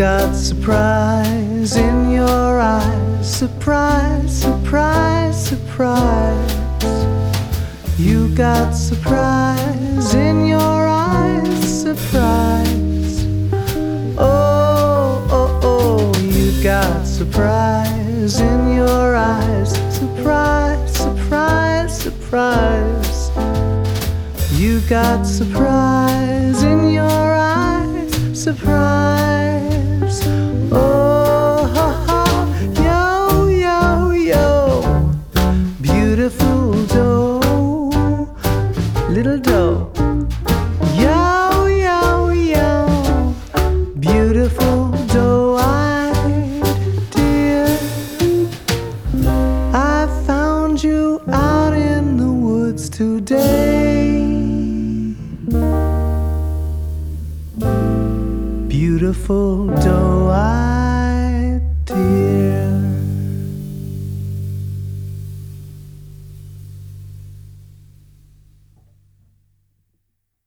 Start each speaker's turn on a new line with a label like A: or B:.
A: got surprise in your eyes. Surprise, surprise, surprise. You got surprise in your eyes. Surprise. Oh, oh, oh. You got surprise in your eyes. Surprise, surprise, surprise. You got surprise in your eyes. Surprise. Oh, ha, ha. Yo, yo, yo. Beautiful doe, little doe. Yo, yo, yo. Beautiful doe-eyed dear. I found you out in the woods today. Beautiful doe-eyed dear.